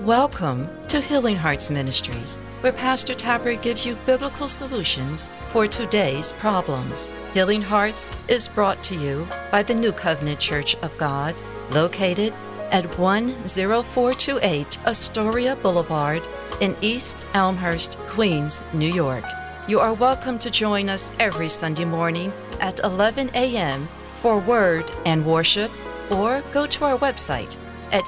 Welcome to Healing Hearts Ministries, where Pastor Tapper gives you biblical solutions for today's problems. Healing Hearts is brought to you by the New Covenant Church of God, located at 10428 Astoria Boulevard in East Elmhurst, Queens, New York. You are welcome to join us every Sunday morning at 11 a.m. for Word and Worship, or go to our website at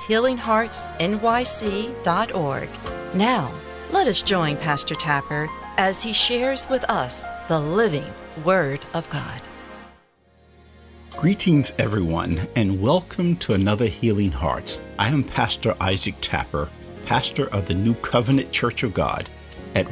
healingheartsnyc.org. Now, let us join Pastor Tapper as he shares with us the living Word of God. Greetings, everyone, and welcome to another Healing Hearts. I am Pastor Isaac Tapper, pastor of the New Covenant Church of God at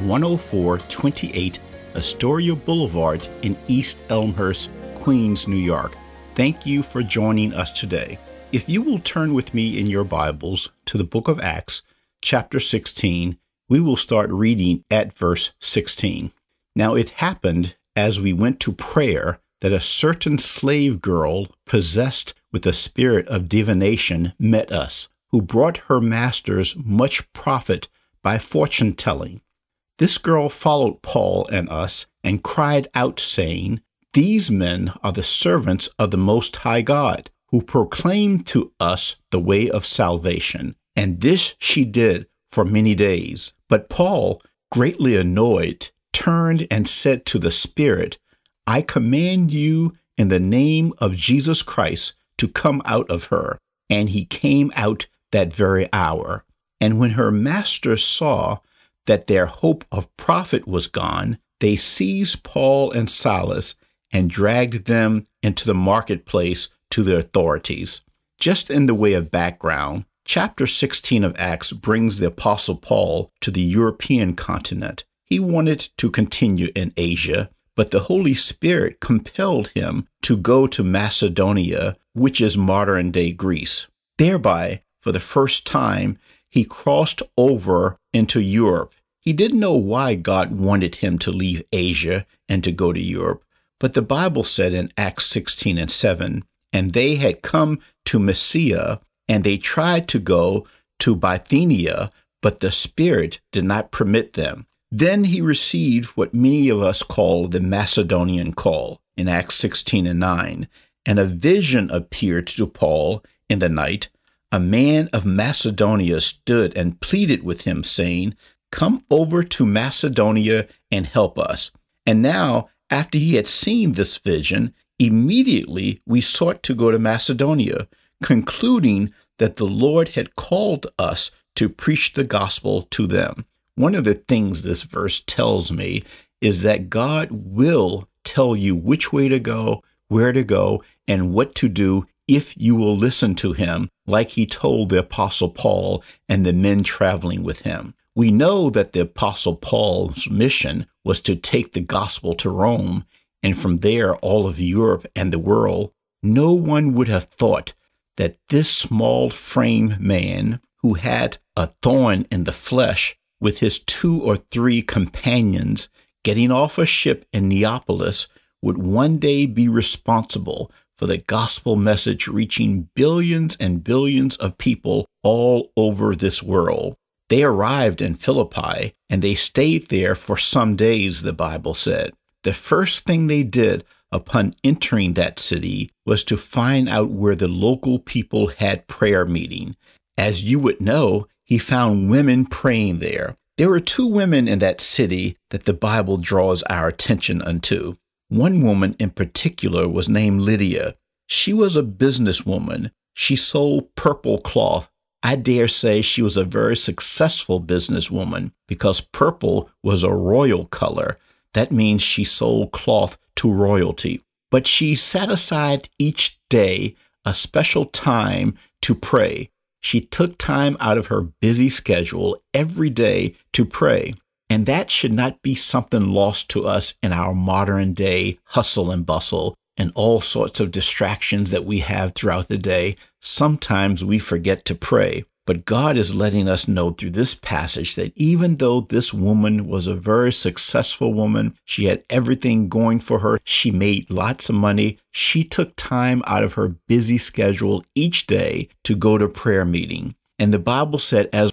10428 Astoria Boulevard in East Elmhurst, Queens, New York. Thank you for joining us today. If you will turn with me in your Bibles to the book of Acts, chapter 16, we will start reading at verse 16. Now it happened as we went to prayer that a certain slave girl possessed with the spirit of divination met us, who brought her masters much profit by fortune-telling. This girl followed Paul and us and cried out, saying, "These men are the servants of the Most High God, who proclaimed to us the way of salvation." And this she did for many days. But Paul, greatly annoyed, turned and said to the spirit, "I command you in the name of Jesus Christ to come out of her." And he came out that very hour. And when her masters saw that their hope of profit was gone, they seized Paul and Silas and dragged them into the marketplace to the authorities. Just in the way of background, chapter 16 of Acts brings the Apostle Paul to the European continent. He wanted to continue in Asia, but the Holy Spirit compelled him to go to Macedonia, which is modern-day Greece. Thereby, for the first time, he crossed over into Europe. He didn't know why God wanted him to leave Asia and to go to Europe, but the Bible said in Acts 16 and 7, "And they had come to Mysia, and they tried to go to Bithynia, but the Spirit did not permit them." Then he received what many of us call the Macedonian call in Acts 16 and 9, and a vision appeared to Paul in the night. A man of Macedonia stood and pleaded with him, saying, "Come over to Macedonia and help us." And now, after he had seen this vision, immediately we sought to go to Macedonia, concluding that the Lord had called us to preach the gospel to them. One of the things this verse tells me is that God will tell you which way to go, where to go, and what to do if you will listen to him, like he told the Apostle Paul and the men traveling with him. We know that the Apostle Paul's mission was to take the gospel to Rome, and from there all of Europe and the world. No one would have thought that this small frame man, who had a thorn in the flesh, with his 2 or 3 companions getting off a ship in Neapolis, would one day be responsible for the gospel message reaching billions and billions of people all over this world. They arrived in Philippi, and they stayed there for some days, the Bible said. The first thing they did upon entering that city was to find out where the local people had prayer meeting. As you would know, he found women praying there. There were 2 women in that city that the Bible draws our attention unto. One woman in particular was named Lydia. She was a businesswoman. She sold purple cloth. I dare say she was a very successful businesswoman because purple was a royal color. That means she sold cloth to royalty. But she set aside each day a special time to pray. She took time out of her busy schedule every day to pray. And that should not be something lost to us in our modern day hustle and bustle and all sorts of distractions that we have throughout the day. Sometimes we forget to pray. But God is letting us know through this passage that even though this woman was a very successful woman, she had everything going for her, she made lots of money, she took time out of her busy schedule each day to go to prayer meeting. And the Bible said, as